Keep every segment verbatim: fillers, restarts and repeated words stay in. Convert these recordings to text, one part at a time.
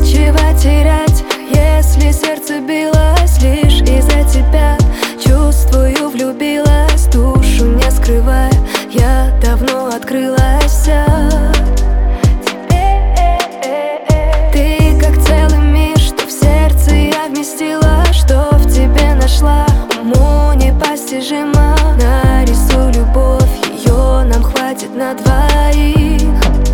нечего терять, если сердце билось лишь из-за тебя. Чувствую, влюбилась, душу не скрывая, я давно открылась вся. Ты как целый мир, что в сердце я вместила, что в тебе нашла. Уму непостижимо, нарисуй любовь, ее нам хватит на двоих.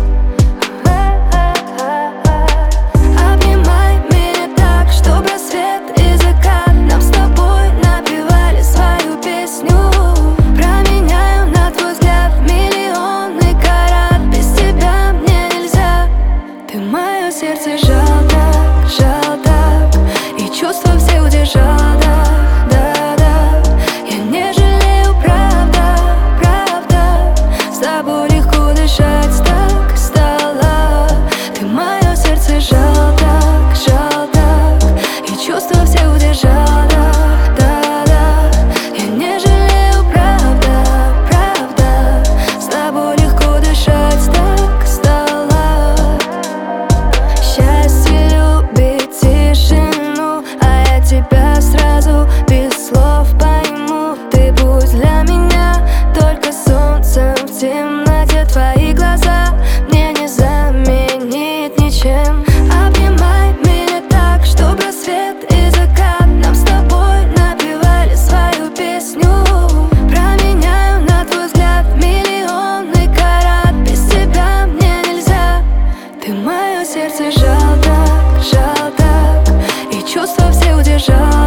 Обнимай меня так, чтоб рассвет и закат нам с тобой напевали свою песню. Променяю на твой взгляд миллионы карат, без тебя мне нельзя. Ты мое сердце жал так, жал так, и чувства все удержал, да, да, да. Я не жалею, правда, правда, с тобой легко дышать так стало. Ты мое сердце жал так, жал так, и чувства все удержал, да, да, да. Я не жалею, правда, правда, с тобой легко дышать так стало. Счастье любит тишину, а я тебя сразу без слов пойму. Ты будь для меня только солнцем в темноте, твои глаза мне не заменить ничем. Обнимай меня так, чтоб рассвет и закат нам с тобой напевали свою песню. Променяю на твой взгляд миллионы карат, без тебя мне нельзя. Ты мое сердце жал так, жал так, и чувства все удержал.